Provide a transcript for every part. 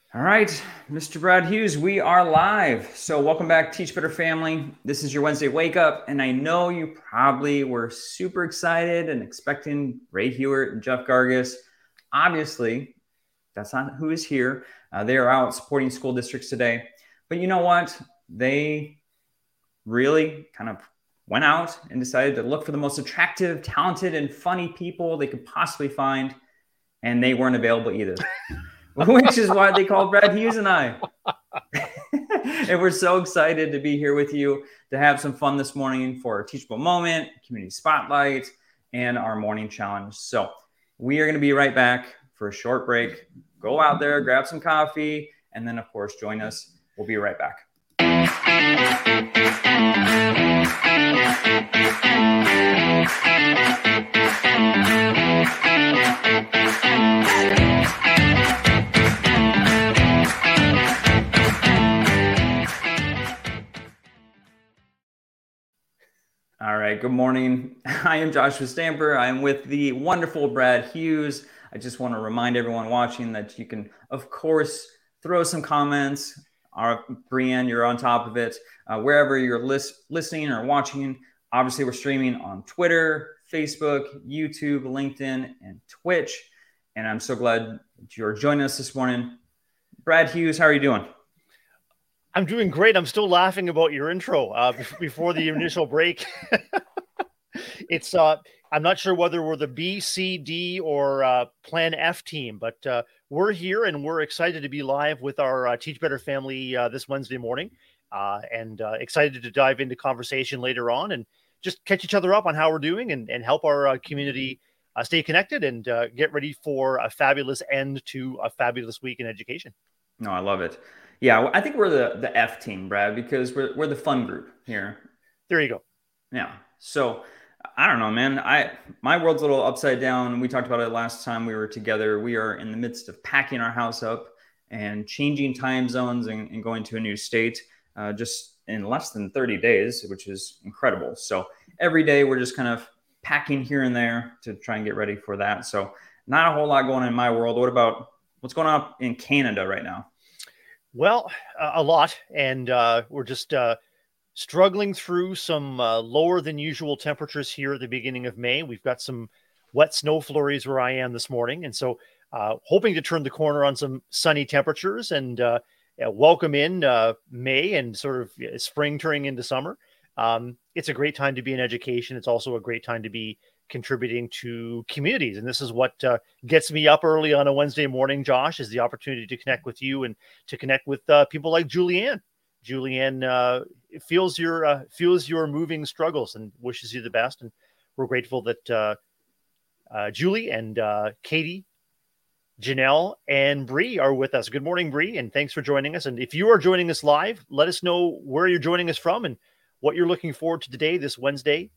All right, Mr. Brad Hughes, we are live. So, welcome back, Teach Better family. This is your Wednesday wake up, and I know you probably were super excited and expecting Ray Hewitt and Jeff Gargas. Obviously, that's not who is here. They are out supporting school districts today. But you know what? They really kind of went out and decided to look for the most attractive, talented, and funny people they could possibly find, and they weren't available either. Which is why they called Brad Hughes and I. And we're so excited to be here with you to have some fun this morning for our teachable moment, community spotlight, and our morning challenge. So we are going to be right back for a short break. Go out there, grab some coffee, and then, of course, join us. We'll be right back. All right, good morning. I am Joshua Stamper. I am with the wonderful Brad Hughes. I just want to remind everyone watching that you can, of course, throw some comments. Brienne, you're on top of it. Wherever you're listening or watching, obviously we're streaming on Twitter, Facebook, YouTube, LinkedIn, and Twitch. And I'm so glad you're joining us this morning. Brad Hughes, how are you doing? I'm doing great. I'm still laughing about your intro before the initial break. It's I'm not sure whether we're the B, C, D, or Plan F team, but we're here and we're excited to be live with our Teach Better family this Wednesday morning, and excited to dive into conversation later on and just catch each other up on how we're doing and help our community stay connected and get ready for a fabulous end to a fabulous week in education. No, I love it. Yeah, I think we're the F team, Brad, because we're the fun group here. There you go. Yeah. So I don't know, man. My world's a little upside down. We talked about it last time we were together. We are in the midst of packing our house up and changing time zones and going to a new state just in less than 30 days, which is incredible. So every day we're just kind of packing here and there to try and get ready for that. So not a whole lot going on in my world. What about what's going on in Canada right now? Well, a lot. And we're just struggling through some lower than usual temperatures here at the beginning of May. We've got some wet snow flurries where I am this morning. And so hoping to turn the corner on some sunny temperatures and welcome in May and sort of spring turning into summer. It's a great time to be in education. It's also a great time to be contributing to communities. And this is what gets me up early on a Wednesday morning, Josh, is the opportunity to connect with you and to connect with people like Julianne. Julianne feels your moving struggles and wishes you the best. And we're grateful that Julie and Katie, Janelle, and Bree are with us. Good morning, Bree, and thanks for joining us. And if you are joining us live, let us know where you're joining us from and what you're looking forward to today, this Wednesday,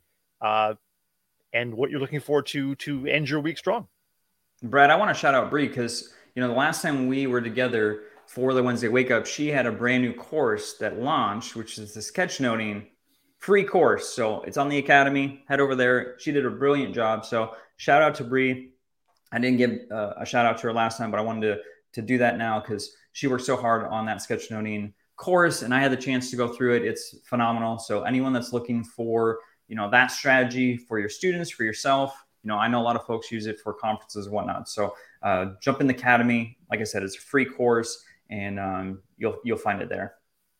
and what you're looking forward to end your week strong. Brad, I want to shout out Bree because, the last time we were together for the Wednesday Wake Up, she had a brand new course that launched, which is the sketchnoting free course. So it's on the Academy. Head over there. She did a brilliant job. So shout out to Bree. I didn't give a shout out to her last time, but I wanted to do that now because she worked so hard on that sketchnoting course, and I had the chance to go through it. It's phenomenal. So anyone that's looking for that strategy for your students, for yourself. I know a lot of folks use it for conferences and whatnot. So jump in the Academy. Like I said, it's a free course, and you'll find it there.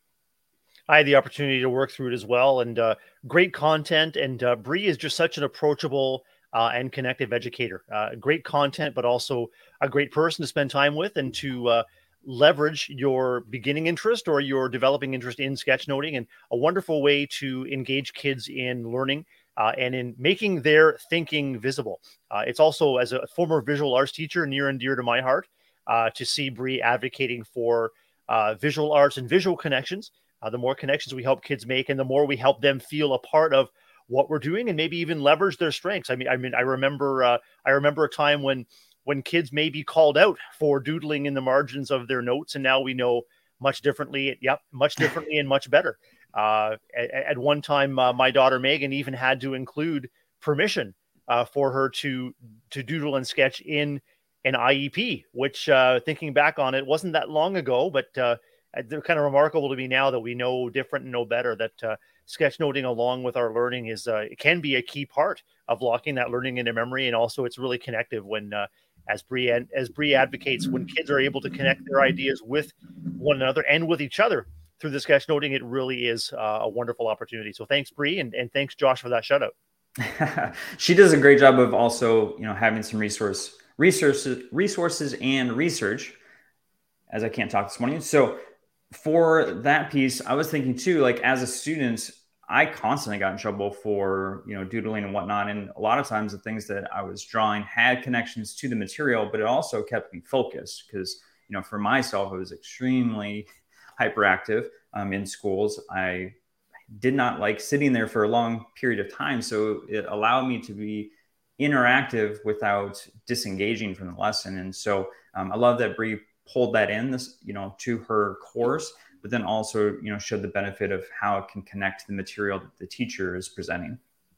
I had the opportunity to work through it as well, and great content. And Bree is just such an approachable and connective educator. Great content, but also a great person to spend time with and to leverage your beginning interest or your developing interest in sketchnoting, and a wonderful way to engage kids in learning and in making their thinking visible. It's also, as a former visual arts teacher, near and dear to my heart to see Bree advocating for visual arts and visual connections. The more connections we help kids make and the more we help them feel a part of what we're doing and maybe even leverage their strengths. I remember a time when kids may be called out for doodling in the margins of their notes, and now we know much differently. Much differently and much better. At one time, my daughter Megan even had to include permission for her to doodle and sketch in an IEP, which thinking back on it wasn't that long ago, but they're kind of remarkable to me now that we know different and know better that sketchnoting along with our learning is it can be a key part of locking that learning into memory. And also it's really connective when as Bree advocates, when kids are able to connect their ideas with one another and with each other through the sketchnoting, it really is a wonderful opportunity. So thanks, Bree, and thanks, Josh, for that shout out. She does a great job of also, having some resources and research, as I can't talk this morning. So for that piece, I was thinking too, like as a student, I constantly got in trouble for, doodling and whatnot. And a lot of times the things that I was drawing had connections to the material, but it also kept me focused because, for myself, I was extremely hyperactive in schools. I did not like sitting there for a long period of time. So it allowed me to be interactive without disengaging from the lesson. And so I love that Bree pulled that in to her course, but then also, showed the benefit of how it can connect to the material that the teacher is presenting.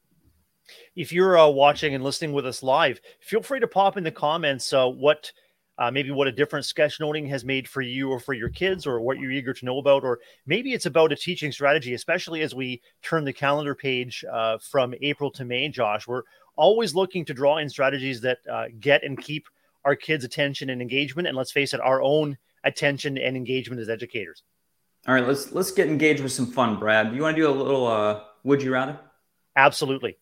If you're watching and listening with us live, feel free to pop in the comments what a different sketchnoting has made for you or for your kids, or what you're eager to know about, or maybe it's about a teaching strategy, especially as we turn the calendar page from April to May, Josh. We're always looking to draw in strategies that get and keep our kids' attention and engagement, and let's face it, our own attention and engagement as educators. All right, let's get engaged with some fun, Brad. Do you want to do a little would you rather? Absolutely.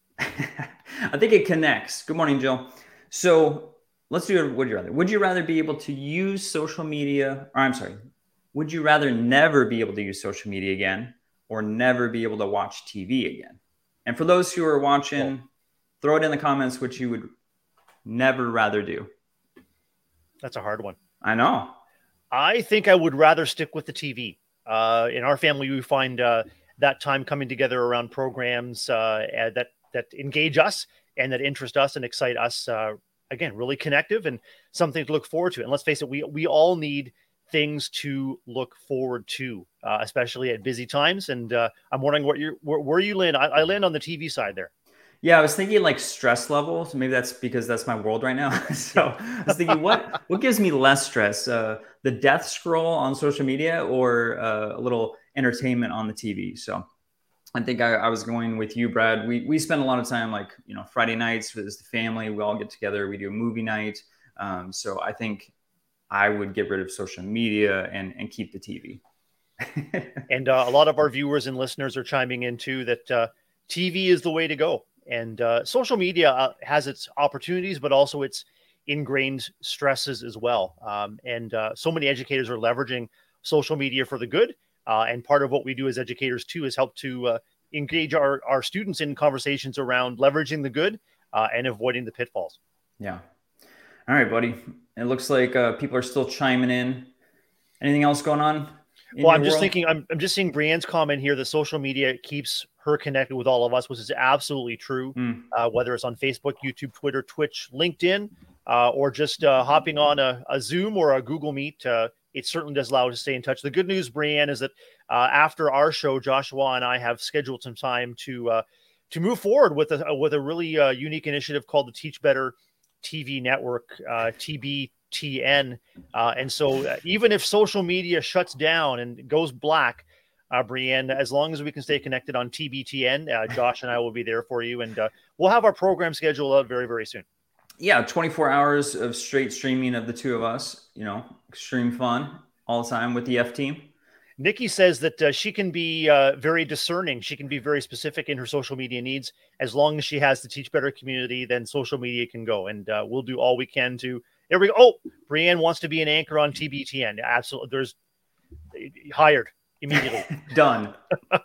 I think it connects. Good morning, Jill. So let's do a would you rather. Would you rather be able to use social media, would you rather never be able to use social media again, or never be able to watch TV again? And for those who are watching, throw it in the comments which you would never rather do. That's a hard one. I know. I think I would rather stick with the TV. In our family, we find that time coming together around programs that engage us and that interest us and excite us. Again, really connective and something to look forward to. And let's face it, we all need things to look forward to, especially at busy times. And I'm wondering where you land. I land on the TV side there. Yeah, I was thinking like stress levels. Maybe that's because that's my world right now. So I was thinking, what gives me less stress? The death scroll on social media, or a little entertainment on the TV? So I think I was going with you, Brad. We spend a lot of time, like, Friday nights as the family. We all get together. We do a movie night. So I think I would get rid of social media and keep the TV. And a lot of our viewers and listeners are chiming in too that TV is the way to go. And social media has its opportunities, but also its ingrained stresses as well. And so many educators are leveraging social media for the good. And part of what we do as educators too is help to engage our students in conversations around leveraging the good and avoiding the pitfalls. Yeah. All right, buddy. It looks like people are still chiming in. Anything else going on? Well, I'm just thinking, I'm just seeing Brienne's comment here that social media keeps her connected with all of us, which is absolutely true. Whether it's on Facebook, YouTube, Twitter, Twitch, LinkedIn, or just hopping on a Zoom or a Google Meet, it certainly does allow us to stay in touch. The good news, Brienne, is that after our show, Joshua and I have scheduled some time to move forward with a really unique initiative called the Teach Better TV Network, TBTN. And so even if social media shuts down and goes black, Brienne, as long as we can stay connected on TBTN, Josh and I will be there for you. And we'll have our program scheduled out very, very soon. Yeah, 24 hours of straight streaming of the two of us, extreme fun all the time with the F team. Nikki says that she can be very discerning. She can be very specific in her social media needs. As long as she has the Teach Better community, then social media can go. And we'll do all we can to. There we go. Oh, Brienne wants to be an anchor on TBTN. Absolutely. There's hired immediately. Done.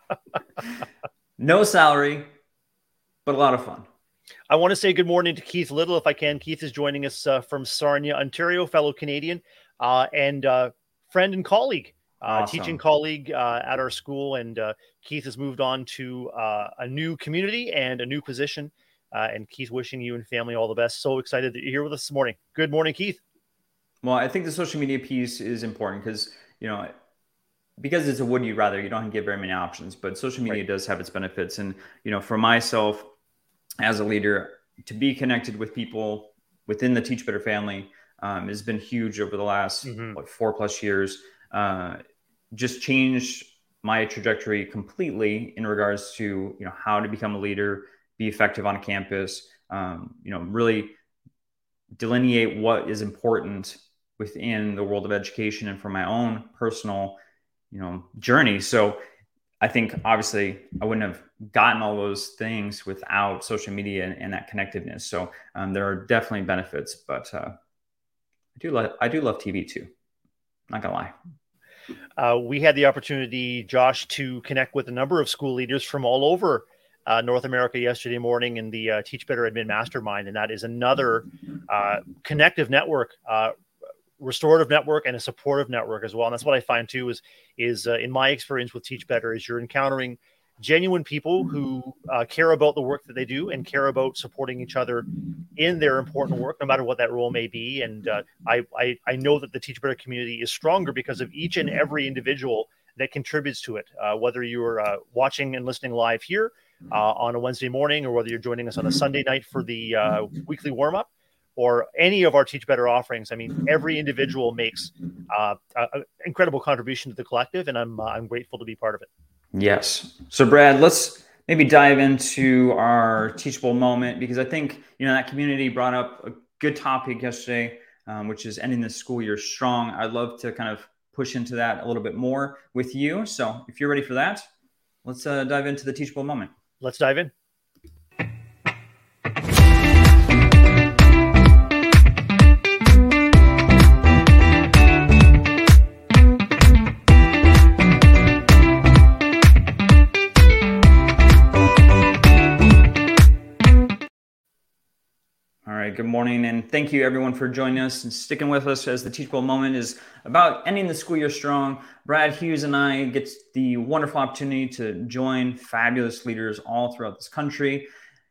No salary, but a lot of fun. I want to say good morning to Keith Little, if I can. Keith is joining us from Sarnia, Ontario, fellow Canadian, and friend and colleague, Awesome. teaching colleague at our school. And Keith has moved on to a new community and a new position. And Keith, wishing you and family all the best. So excited that you're here with us this morning. Good morning, Keith. Well, I think the social media piece is important because, because it's a would you rather, you don't get very many options, but social media does have its benefits. And, for myself as a leader, to be connected with people within the Teach Better family, has been huge over the last 4+ years. Just changed my trajectory completely in regards to, how to become a leader, be effective on campus, really delineate what is important within the world of education and for my own personal, journey. So I think obviously I wouldn't have gotten all those things without social media and that connectedness. So there are definitely benefits, but I do love TV too. Not gonna lie. We had the opportunity, Josh, to connect with a number of school leaders from all over North America yesterday morning in the Teach Better Admin Mastermind, and that is another connective network, restorative network, and a supportive network as well. And that's what I find too is in my experience with Teach Better is you're encountering genuine people who care about the work that they do and care about supporting each other in their important work, no matter what that role may be. And I know that the Teach Better community is stronger because of each and every individual that contributes to it, whether you're watching and listening live here on a Wednesday morning, or whether you're joining us on a Sunday night for the weekly warm-up, or any of our Teach Better offerings. I mean, every individual makes an incredible contribution to the collective, and I'm grateful to be part of it. Yes. So Brad, let's maybe dive into our teachable moment, because I think, that community brought up a good topic yesterday, which is ending the school year strong. I'd love to kind of push into that a little bit more with you. So if you're ready for that, let's dive into the teachable moment. Let's dive in. Good morning, and thank you everyone for joining us and sticking with us as the Teachable Moment is about ending the school year strong. Brad Hughes and I get the wonderful opportunity to join fabulous leaders all throughout this country.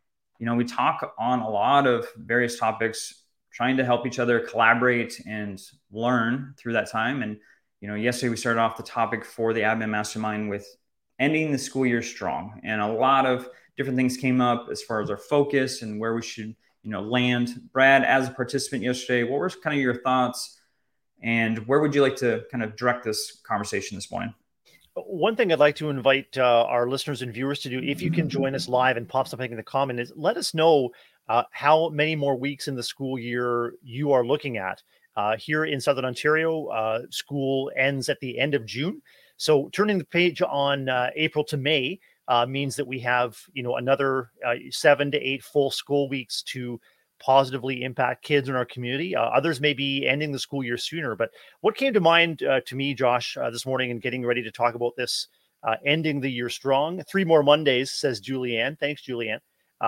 We talk on a lot of various topics, trying to help each other collaborate and learn through that time. And, yesterday we started off the topic for the Admin Mastermind with ending the school year strong. And a lot of different things came up as far as our focus and where we should land. Brad, as a participant yesterday, what were kind of your thoughts, and where would you like to kind of direct this conversation this morning? One thing I'd like to invite our listeners and viewers to do, if you can join us live and pop something in the comment, is let us know how many more weeks in the school year you are looking at. Here in Southern Ontario, school ends at the end of June. So turning the page on April to May means that we have, another 7 to 8 full school weeks to positively impact kids in our community. Others may be ending the school year sooner. But what came to mind to me, Josh, this morning and getting ready to talk about this, ending the year strong, 3 more Mondays, says Julianne. Thanks, Julianne.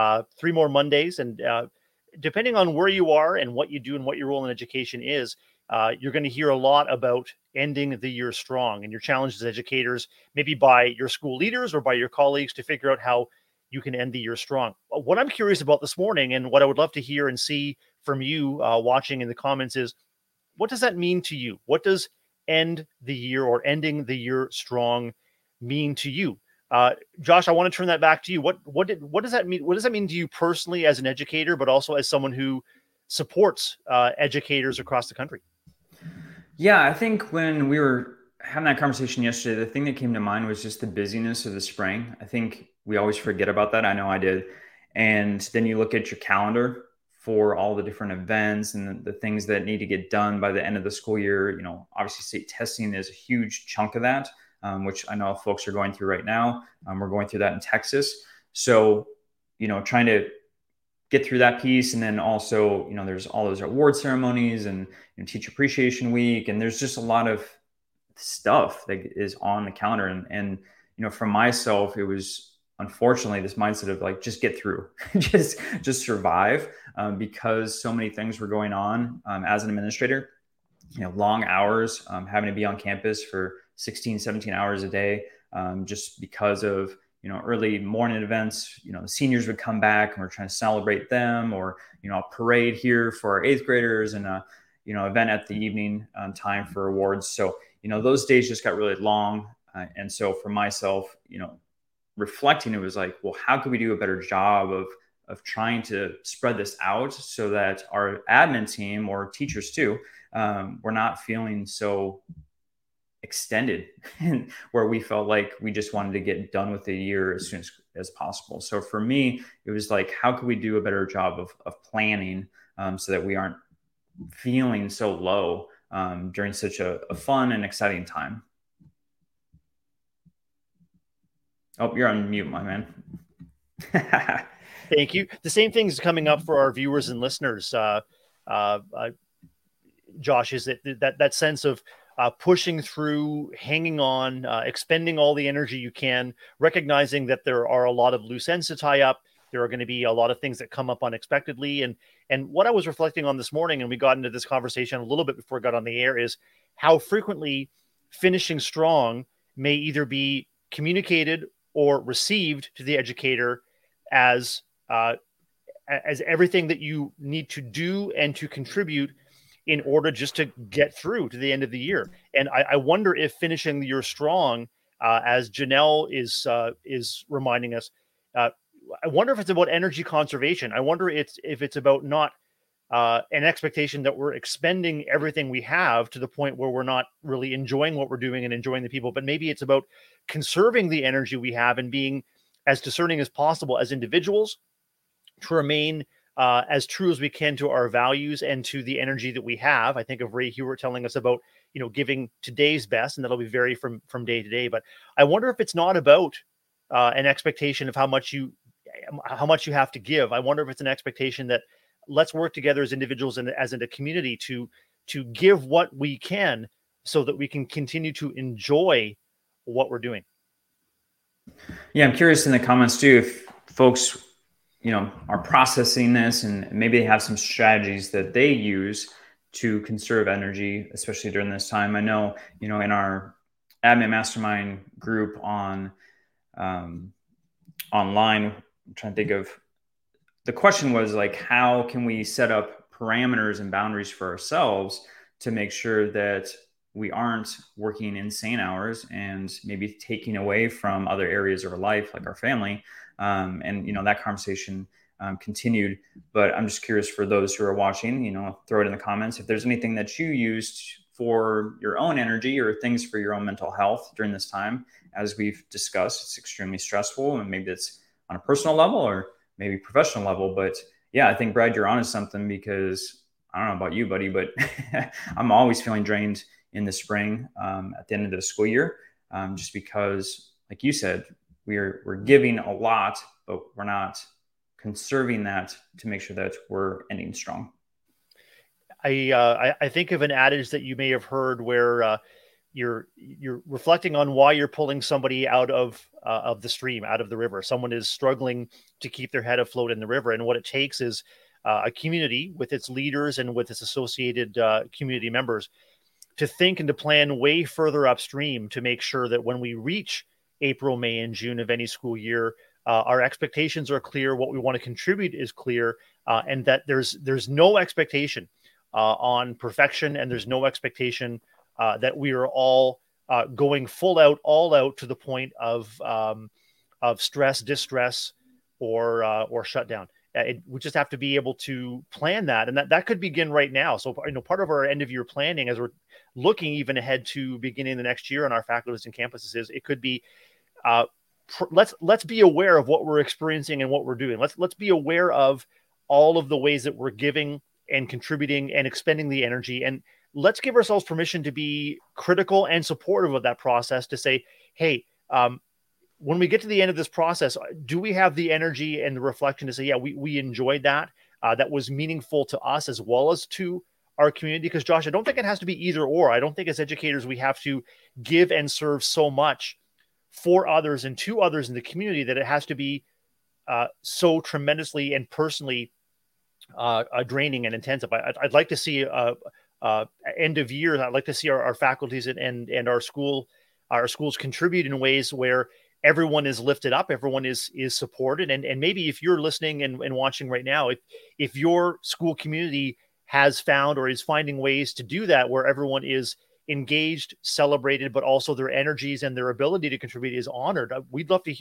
3 more Mondays. And depending on where you are and what you do and what your role in education is, you're going to hear a lot about ending the year strong and your challenges as educators, maybe by your school leaders or by your colleagues, to figure out how you can end the year strong. What I'm curious about this morning, and what I would love to hear and see from you watching in the comments, is what does that mean to you? What does end the year or ending the year strong mean to you? Josh, I want to turn that back to you. What does that mean? What does that mean to you personally as an educator, but also as someone who supports educators across the country? Yeah, I think when we were having that conversation yesterday, the thing that came to mind was just the busyness of the spring. I think we always forget about that. I know I did. And then you look at your calendar for all the different events and the things that need to get done by the end of the school year. Obviously state testing is a huge chunk of that, which I know folks are going through right now. We're going through that in Texas. So, trying to get through that piece. And then also, there's all those award ceremonies and Teacher Appreciation Week. And there's just a lot of stuff that is on the calendar. And for myself, it was unfortunately this mindset of like, just get through, just survive, because so many things were going on as an administrator, long hours, having to be on campus for 16, 17 hours a day, just because of, early morning events. The seniors would come back and we're trying to celebrate them, or, a parade here for our 8th graders, and a, event at the evening time for awards. So, those days just got really long. And so for myself, reflecting, it was like, well, how could we do a better job trying to spread this out so that our admin team or teachers too, we're not feeling so extended where we felt like we just wanted to get done with the year as soon as possible. So for me, it was like, how could we do a better job of planning so that we aren't feeling so low during such a fun and exciting time. Oh, you're on mute, my man. Thank you. The same thing is coming up for our viewers and listeners. Josh, is that sense of pushing through, hanging on, expending all the energy you can, recognizing that there are a lot of loose ends to tie up. There are going to be a lot of things that come up unexpectedly. And what I was reflecting on this morning, and we got into this conversation a little bit before I got on the air, is how frequently finishing strong may either be communicated or received to the educator as everything that you need to do and to contribute in order just to get through to the end of the year. And I wonder if finishing the year strong, as Janelle is reminding us, I wonder if it's about energy conservation. I wonder if it's about not an expectation that we're expending everything we have to the point where we're not really enjoying what we're doing and enjoying the people, but maybe it's about conserving the energy we have and being as discerning as possible as individuals to remain as true as we can to our values and to the energy that we have. I think of Ray Hewitt telling us about, giving today's best, and that'll be vary from day to day. But I wonder if it's not about an expectation of how much you have to give. I wonder if it's an expectation that let's work together as individuals and as in a community to give what we can so that we can continue to enjoy what we're doing. Yeah, I'm curious in the comments too, if folks are processing this and maybe they have some strategies that they use to conserve energy, especially during this time. I know, in our admin mastermind group on online, I'm trying to think of, the question was like, how can we set up parameters and boundaries for ourselves to make sure that we aren't working insane hours and maybe taking away from other areas of our life, like our family. And that conversation continued. But I'm just curious for those who are watching, throw it in the comments if there's anything that you used for your own energy or things for your own mental health during this time. As we've discussed, it's extremely stressful, and maybe it's on a personal level or maybe professional level. But yeah, I think, Brad, you're onto something, because I don't know about you, buddy, but I'm always feeling drained in the spring at the end of the school year, just because, like you said, we're giving a lot, but we're not conserving that to make sure that we're ending strong. I think of an adage that you may have heard where you're reflecting on why you're pulling somebody out of the stream, out of the river. Someone is struggling to keep their head afloat in the river, and what it takes is a community with its leaders and with its associated community members to think and to plan way further upstream to make sure that when we reach April, May, and June of any school year, our expectations are clear, what we want to contribute is clear, and that there's no expectation on perfection, and there's no expectation that we are all going full out, all out to the point of stress, distress, or shutdown. We just have to be able to plan that, and that could begin right now. So, part of our end of year planning, as we're looking even ahead to beginning the next year on our faculties and campuses, is it could be let's be aware of what we're experiencing and what we're doing. Let's be aware of all of the ways that we're giving and contributing and expending the energy, and let's give ourselves permission to be critical and supportive of that process. To say, hey, when we get to the end of this process, do we have the energy and the reflection to say, yeah, we enjoyed that. That was meaningful to us as well as to our community? Because, Josh, I don't think it has to be either or. I don't think as educators we have to give and serve so much for others and to others in the community that it has to be so tremendously and personally draining and intensive. I'd like to see end of year. I'd like to see our faculties and our schools contribute in ways where everyone is lifted up, everyone is supported. And maybe if you're listening and watching right now, if your school community has found or is finding ways to do that, where everyone is engaged, celebrated, but also their energies and their ability to contribute is honored, we'd love to hear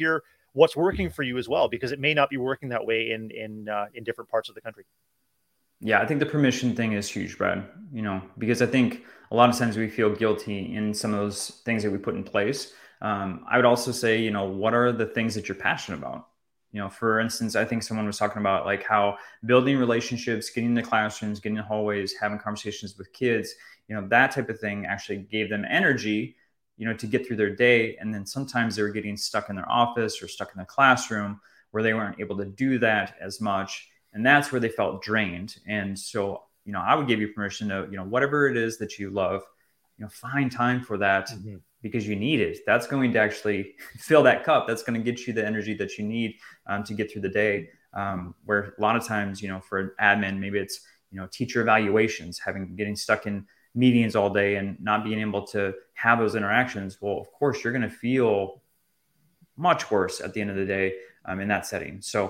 what's working for you as well, because it may not be working that way in different parts of the country. Yeah, I think the permission thing is huge, Brad. Because I think a lot of times we feel guilty in some of those things that we put in place. I would also say, what are the things that you're passionate about? For instance, I think someone was talking about like how building relationships, getting in the classrooms, getting in the hallways, having conversations with kids, that type of thing actually gave them energy, to get through their day. And then sometimes they were getting stuck in their office or stuck in the classroom where they weren't able to do that as much. And that's where they felt drained. And so, I would give you permission to, whatever it is that you love, find time for that. Mm-hmm. Because you need it. That's going to actually fill that cup. That's going to get you the energy that you need to get through the day. Where a lot of times, for admin, maybe it's, teacher evaluations, getting stuck in meetings all day and not being able to have those interactions. Well, of course, you're going to feel much worse at the end of the day in that setting. So,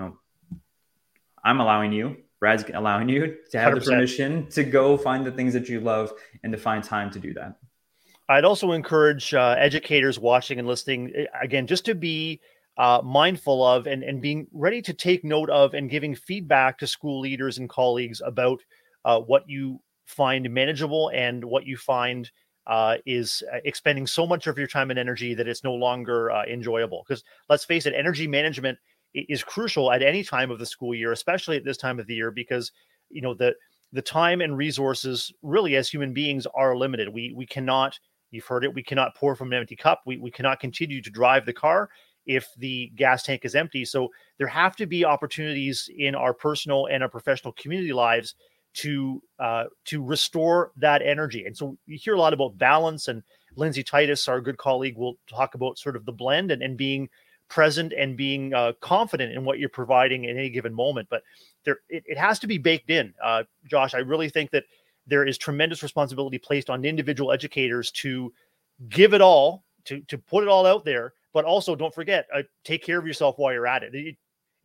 I'm allowing you, Brad's allowing you to have 100%. The permission to go find the things that you love and to find time to do that. I'd also encourage educators watching and listening, again, just to be mindful of and being ready to take note of and giving feedback to school leaders and colleagues about what you find manageable and what you find is expending so much of your time and energy that it's no longer enjoyable. Because let's face it, energy management is crucial at any time of the school year, especially at this time of the year, because the time and resources really as human beings are limited. We cannot, you've heard it, we cannot pour from an empty cup. We cannot continue to drive the car if the gas tank is empty. So there have to be opportunities in our personal and our professional community lives to restore that energy. And so you hear a lot about balance, and Lindsay Titus, our good colleague, will talk about sort of the blend and being present and being confident in what you're providing at any given moment. But it has to be baked in. Josh, I really think that there is tremendous responsibility placed on individual educators to give it all, to put it all out there, but also don't forget, take care of yourself while you're at it.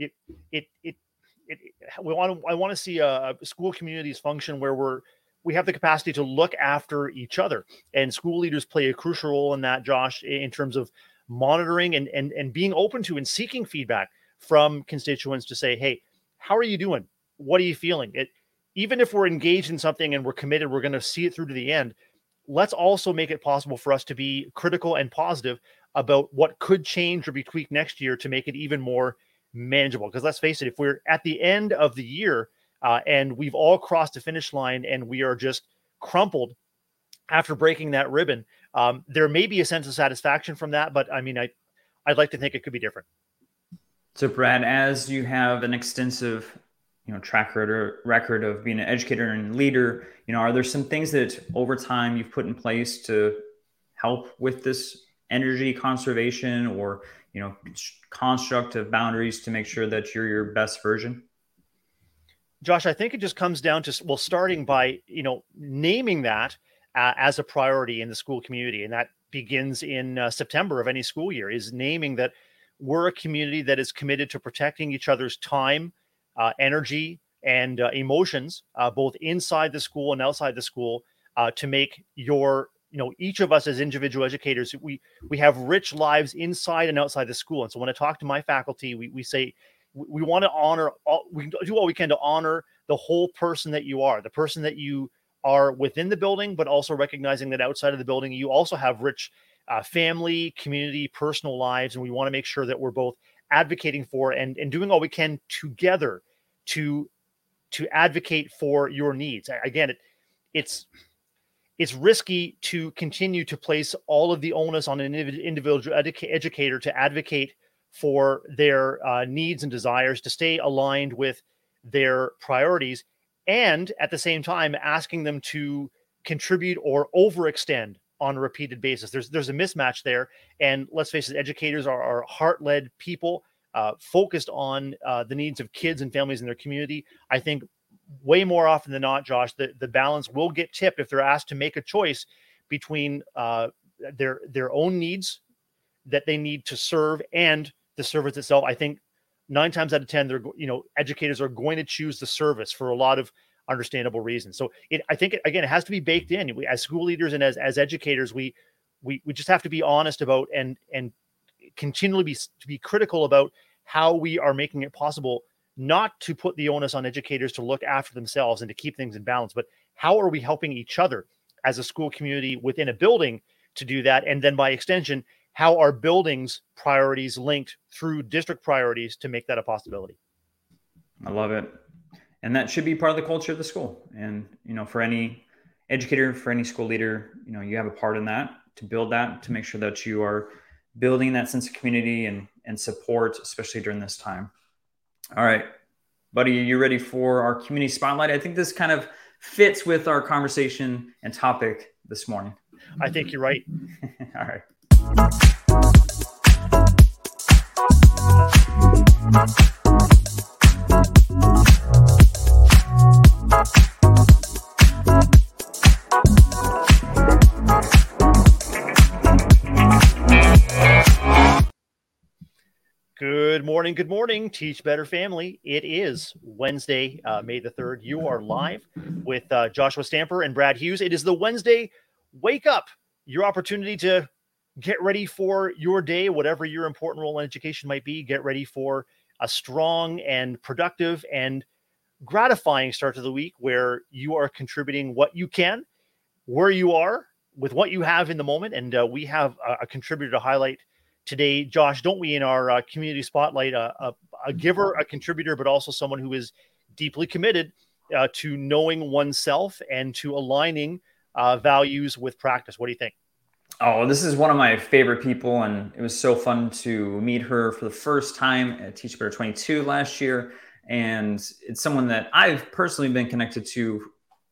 I want to see school communities function where we have the capacity to look after each other, and school leaders play a crucial role in that, Josh, in terms of monitoring and being open to and seeking feedback from constituents to say, hey, how are you doing? What are you feeling? Even if we're engaged in something and we're committed, we're going to see it through to the end. Let's also make it possible for us to be critical and positive about what could change or be tweaked next year to make it even more manageable. Because let's face it, if we're at the end of the year and we've all crossed the finish line and we are just crumpled after breaking that ribbon, there may be a sense of satisfaction from that. But I mean, I'd like to think it could be different. So Brad, as you have an extensive track record of being an educator and leader, are there some things that over time you've put in place to help with this energy conservation or, construct of boundaries to make sure that you're your best version? Josh, I think it just comes down to, starting by, naming that as a priority in the school community. And that begins in September of any school year, is naming that we're a community that is committed to protecting each other's time, energy, and emotions, both inside the school and outside the school, to make each of us as individual educators, we have rich lives inside and outside the school. And so when I talk to my faculty, we say we want to honor we do all we can to honor the whole person that you are, the person that you are within the building, but also recognizing that outside of the building, you also have rich family, community, personal lives. And we want to make sure that we're both advocating for and doing all we can together to advocate for your needs. Again, it's risky to continue to place all of the onus on an individual educator to advocate for their needs and desires, to stay aligned with their priorities, and at the same time asking them to contribute or overextend on a repeated basis. There's a mismatch there. And let's face it, educators are heart-led people focused on the needs of kids and families in their community. I think way more often than not, Josh, the balance will get tipped if they're asked to make a choice between their own needs that they need to serve and the service itself. I think 9 times out of 10, educators are going to choose the service for a lot of understandable reasons. So I think it has to be baked in. As school leaders and as educators, we just have to be honest about and continually be critical about how we are making it possible not to put the onus on educators to look after themselves and to keep things in balance, but how are we helping each other as a school community within a building to do that? And then by extension, how are buildings priorities linked through district priorities to make that a possibility? I love it. And that should be part of the culture of the school. And, for any educator, for any school leader, you have a part in that, to build that, to make sure that you are building that sense of community and support, especially during this time. All right, buddy, are you ready for our community spotlight? I think this kind of fits with our conversation and topic this morning. I think you're right. All right. Good morning, Teach Better family. It is Wednesday, May the 3rd. You are live with Joshua Stamper and Brad Hughes. It is the Wednesday Wake Up, your opportunity to get ready for your day, whatever your important role in education might be. Get ready for a strong and productive and gratifying start to the week where you are contributing what you can, where you are, with what you have in the moment. And we have a contributor to highlight today, Josh, don't we, in our community spotlight, a giver, a contributor, but also someone who is deeply committed to knowing oneself and to aligning values with practice. What do you think? Oh, this is one of my favorite people, and it was so fun to meet her for the first time at Teach Better 22 last year. And it's someone that I've personally been connected to,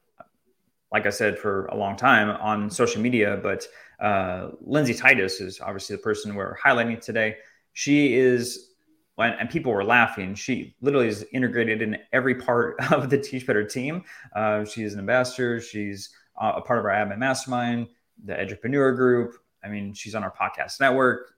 like I said, for a long time on social media, but Lindsay Titus is obviously the person we're highlighting today. She is, and people were laughing, she literally is integrated in every part of the Teach Better team. She is an ambassador. She's a part of our admin mastermind, the Edupreneur group. I mean, she's on our podcast network.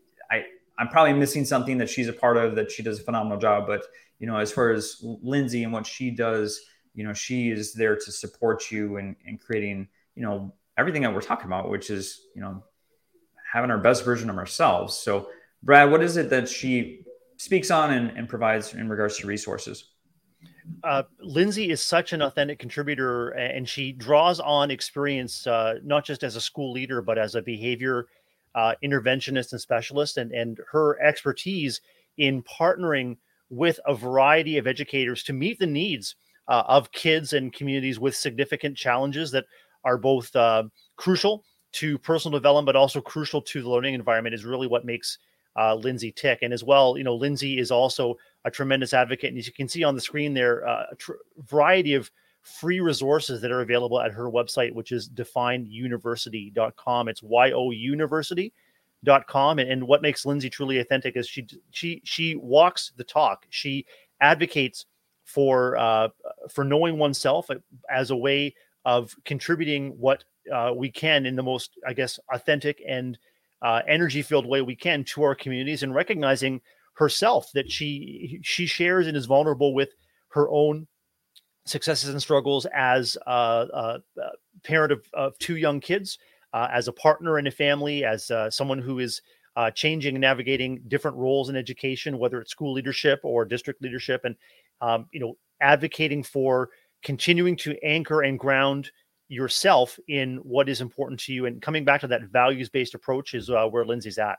I'm probably missing something that she's a part of, that she does a phenomenal job. But, as far as Lindsay and what she does, she is there to support you in creating, everything that we're talking about, which is, having our best version of ourselves. So, Brad, what is it that she speaks on and provides in regards to resources? Lindsay is such an authentic contributor, and she draws on experience, not just as a school leader, but as a behavior interventionist and specialist, and her expertise in partnering with a variety of educators to meet the needs of kids and communities with significant challenges that are both crucial to personal development, but also crucial to the learning environment, is really what makes Lindsay tick. And as well, Lindsay is also a tremendous advocate. And as you can see on the screen there, a variety of free resources that are available at her website, which is defineuniversity.com. It's youniversity.com. And what makes Lindsay truly authentic is she walks the talk. She advocates for knowing oneself as a way of contributing what we can in the most, I guess, authentic and energy-filled way we can to our communities, and recognizing herself that she shares and is vulnerable with her own successes and struggles as a parent of two young kids, as a partner in a family, as someone who is changing and navigating different roles in education, whether it's school leadership or district leadership, and advocating for continuing to anchor and ground yourself in what is important to you, and coming back to that values-based approach is where Lindsay's at.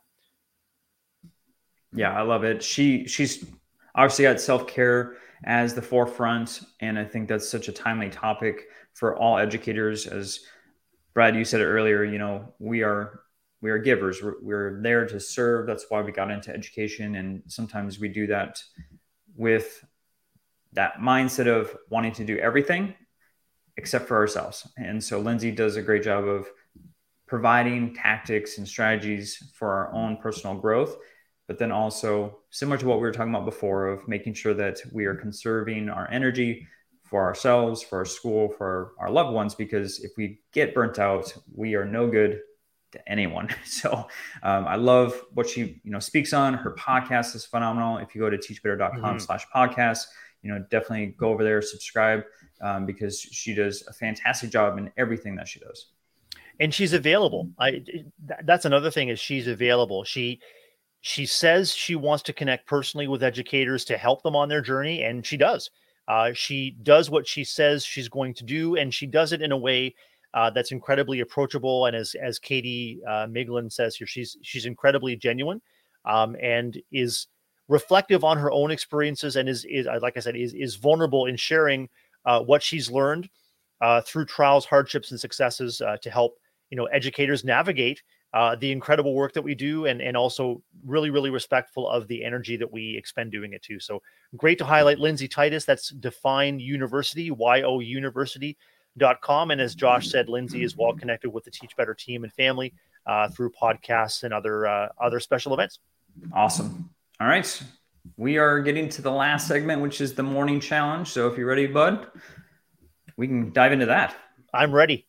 Yeah, I love it. She's obviously got self-care as the forefront, and I think that's such a timely topic for all educators. As Brad, you said it earlier, we are givers. We're there to serve. That's why we got into education, and sometimes we do that with that mindset of wanting to do everything except for ourselves. And so Lindsay does a great job of providing tactics and strategies for our own personal growth, but then also, similar to what we were talking about before, of making sure that we are conserving our energy for ourselves, for our school, for our loved ones, because if we get burnt out, we are no good to anyone. So I love what she speaks on. Her podcast is phenomenal. If you go to teachbetter.com/podcast, definitely go over there, subscribe, because she does a fantastic job in everything that she does. And she's available. That's another thing, is she's available. She She says she wants to connect personally with educators to help them on their journey, and she does. She does what she says she's going to do, and she does it in a way that's incredibly approachable. And as Katie Miglin says here, she's incredibly genuine, and is reflective on her own experiences, and is like I said, is vulnerable in sharing what she's learned through trials, hardships, and successes to help educators navigate the incredible work that we do, and also really, really respectful of the energy that we expend doing it too. So great to highlight Lindsay Titus. That's Define University, youniversity.com. And as Josh said, Lindsay is well connected with the Teach Better team and family through podcasts and other special events. Awesome. All right. We are getting to the last segment, which is the morning challenge. So if you're ready, bud, we can dive into that. I'm ready.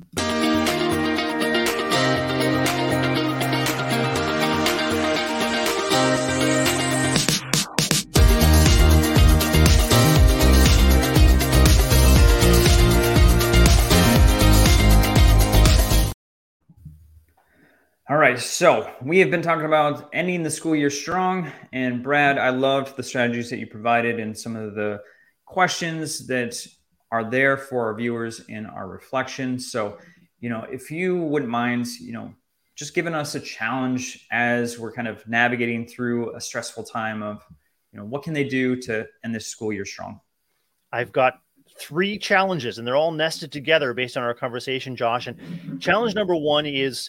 All right, so we have been talking about ending the school year strong. And Brad, I loved the strategies that you provided and some of the questions that are there for our viewers in our reflection. So, if you wouldn't mind, just giving us a challenge as we're kind of navigating through a stressful time of, what can they do to end this school year strong? I've got 3 challenges, and they're all nested together based on our conversation, Josh. And challenge number 1 is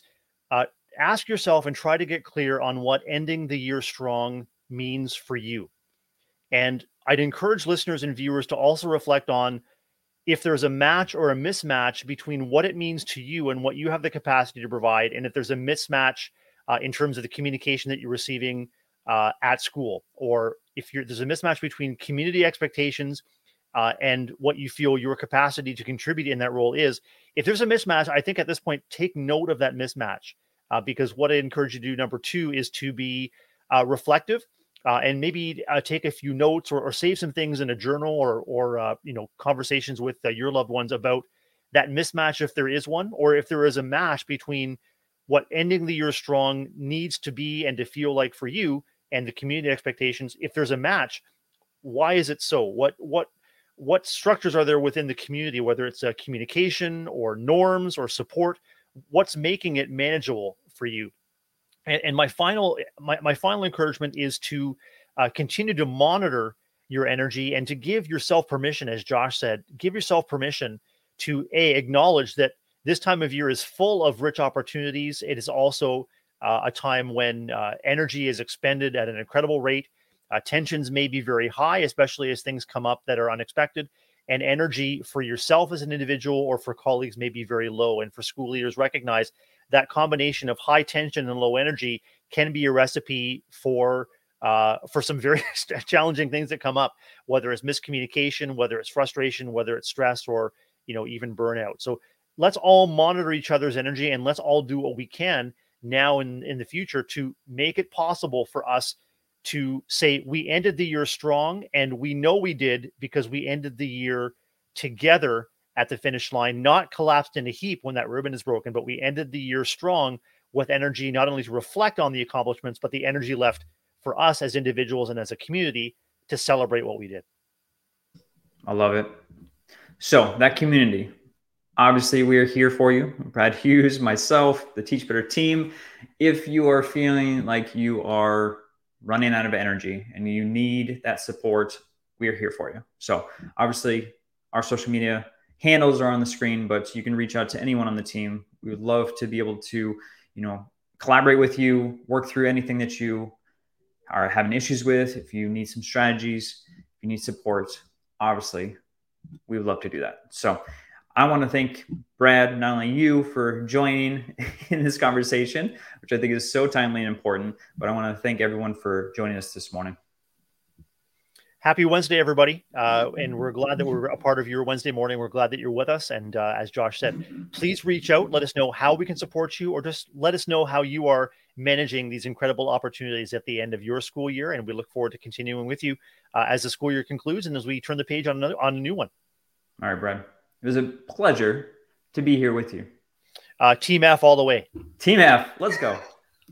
ask yourself and try to get clear on what ending the year strong means for you. And I'd encourage listeners and viewers to also reflect on if there's a match or a mismatch between what it means to you and what you have the capacity to provide. And if there's a mismatch in terms of the communication that you're receiving at school, or if there's a mismatch between community expectations and what you feel your capacity to contribute in that role is. If there's a mismatch, I think at this point, take note of that mismatch. Because what I encourage you to do, number 2, is to be reflective and maybe take a few notes or save some things in a journal or conversations with your loved ones about that mismatch, if there is one, or if there is a match between what ending the year strong needs to be and to feel like for you and the community expectations. If there's a match, why is it so? What structures are there within the community, whether it's communication or norms or support? What's making it manageable for you? And my final encouragement is to continue to monitor your energy and to give yourself permission, as Josh said, give yourself permission to acknowledge that this time of year is full of rich opportunities. It is also a time when energy is expended at an incredible rate. Tensions may be very high, especially as things come up that are unexpected. And energy for yourself as an individual or for colleagues may be very low. And for school leaders, recognize that combination of high tension and low energy can be a recipe for some very challenging things that come up, whether it's miscommunication, whether it's frustration, whether it's stress, or even burnout. So let's all monitor each other's energy, and let's all do what we can now and in the future to make it possible for us to say we ended the year strong, and we know we did because we ended the year together at the finish line, not collapsed in a heap when that ribbon is broken, but we ended the year strong with energy, not only to reflect on the accomplishments, but the energy left for us as individuals and as a community to celebrate what we did. I love it. So that community, obviously we are here for you. Brad Hughes, myself, the Teach Better team. If you are feeling like you are running out of energy and you need that support, we are here for you. So obviously our social media handles are on the screen, but you can reach out to anyone on the team. We would love to be able to, collaborate with you, work through anything that you are having issues with. If you need some strategies, if you need support, obviously we would love to do that. So I want to thank Brad, not only you for joining in this conversation, which I think is so timely and important, but I want to thank everyone for joining us this morning. Happy Wednesday, everybody. And we're glad that we're a part of your Wednesday morning. We're glad that you're with us. And as Josh said, please reach out. Let us know how we can support you, or just let us know how you are managing these incredible opportunities at the end of your school year. And we look forward to continuing with you as the school year concludes and as we turn the page on a new one. All right, Brad. It was a pleasure to be here with you. Team F all the way. Team F. Let's go.